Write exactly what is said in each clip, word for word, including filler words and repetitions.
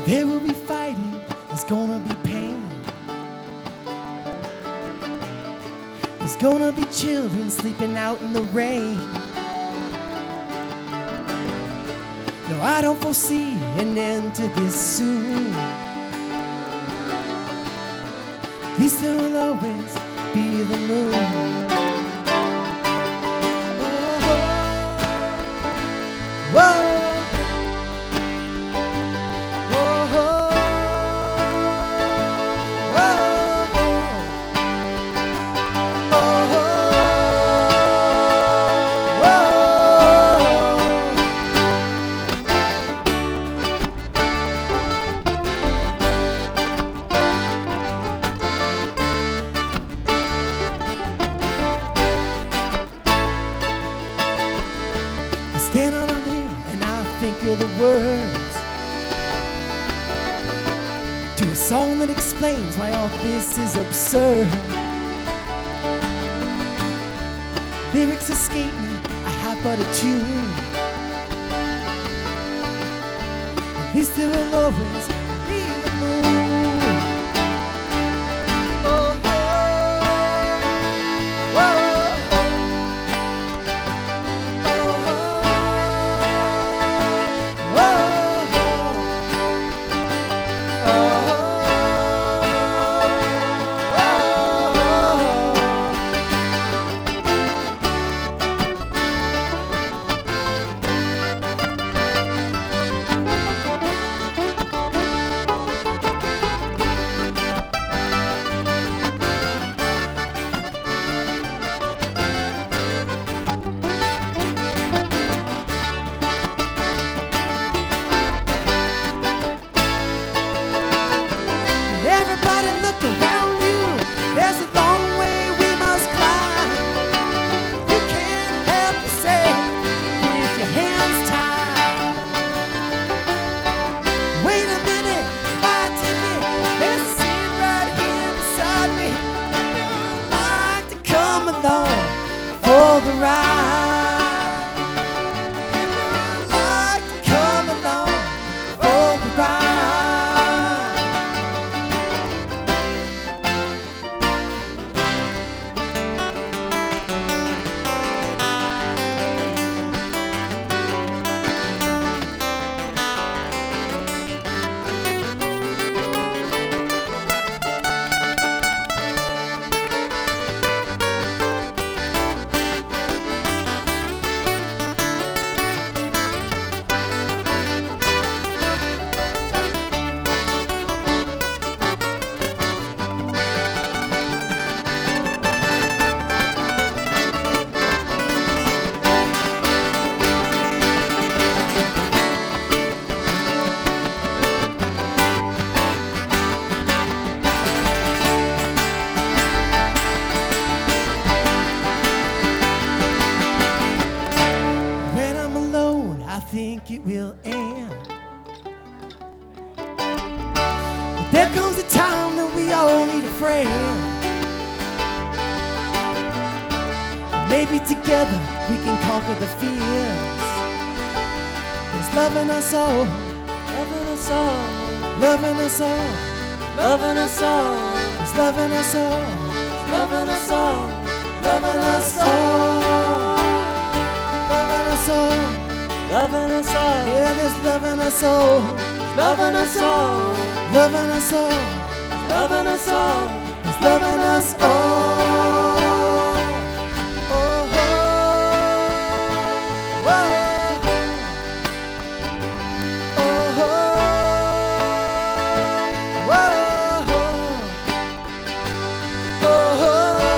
There will be fighting, there's gonna be pain. There's gonna be children sleeping out in the rain. No, I don't foresee an end to this soon. At least there will always be the moon. Whoa, whoa. Stand on a hill and I think of the words to a song that explains why all this is absurd. Lyrics escape me, I have but a tune. At least there will always be the moon. Everybody look around you, there's a long way we must climb. You can't help yourself with your hands tied. Wait a minute, buy a ticket, there's a seat right here beside me. I'd like to come along for the ride. I'd like to come along for the ride. I think it will end. But there comes a time that we all need a friend. Maybe together we can conquer the fears. There's love in us all, love in us all, love in us all, love in us all. There's love in us all, love in us all, love in us all, love in us all. Love in us all, yeah, there's love in us all, love in us all, love in us all, love in us all, there's love in us all. Oh, oh, whoa. Oh, oh, whoa. Oh, oh,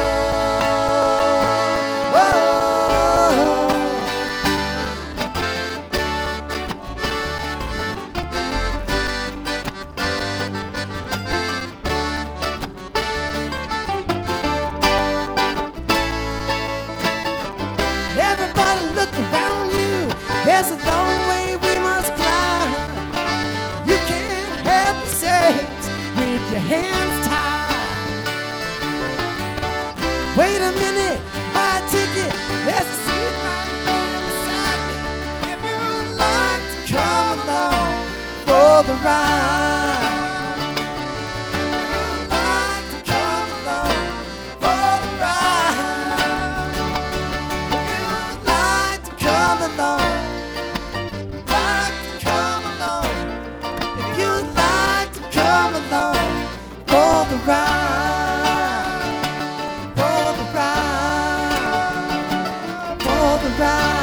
everybody look around you, there's a long way we must climb. You can't help yourself with your hands tied. Wait a minute, buy a ticket, there's a seat right here beside me. If you would like to come along for the ride. Like to come along for the ride. Like to come along. Like to come along. If you'd like to come along for the ride. For the ride. For the ride.